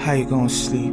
How you gonna sleep?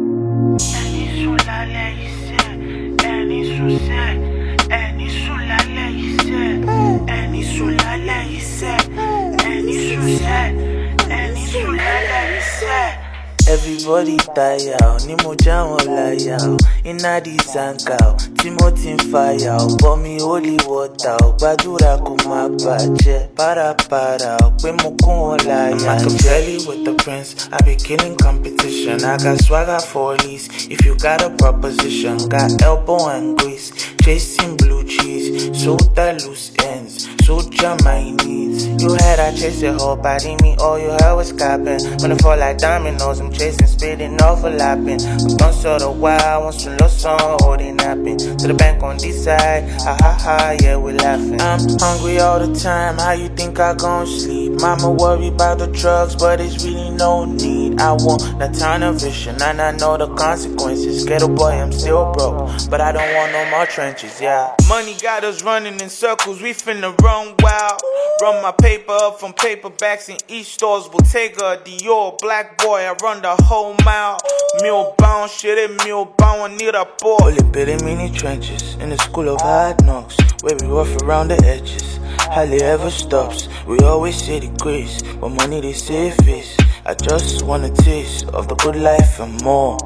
Everybody tire, ni mo já wọn láyà o. Iná di zanka o, Timothy ń fire o. Bọ́ mi holy water o, gbàdúrà kó má bàjẹ́. Para o, pé mo kún wọn láyà. I'm Machiavelli with the prince, I be killing competition. I got swagger for a lease, if you got a proposition. Got elbow and grease, chasing blue cheese. Sold that loose ends, soldier my needs. You had I chase your whole body, me all you heard was capping. When it fall like dominoes, I'm chasing, spitting, overlapping. I'm done so the wild, once you lost song, holding napping. To the bank on this side, ha, yeah, we laughing. I'm hungry all the time, how you think I gon' sleep? Mama worry about the drugs, but it's really no need. I want that tunnel vision, and I know the consequences. Ghetto boy, I'm still broke, but I don't want no more trenches, yeah. Money got us running in circles, we finna run wild. Run my paper up from paperbacks in each stores, Bottega, Dior, Black Boy, I run the whole mile. Mule bound, shit it, mule bound, need a ball. Only building mini trenches, in the school of hard knocks, where we rough around the edges. Hardly ever stops, we always say the grace, but money they say face. I just want a taste of the good life and more.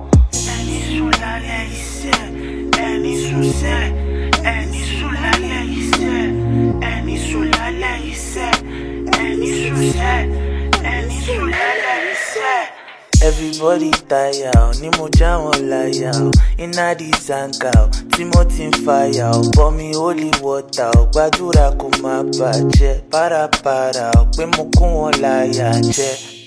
Everybody tire, ni mo já wọn láyà o. Iná di zanka o, Timothy ń fire o. Bọ́ mi holy water o, gbàdúrà kó má bàjẹ́. Para o, pé mo kún wọn láyà jẹ́.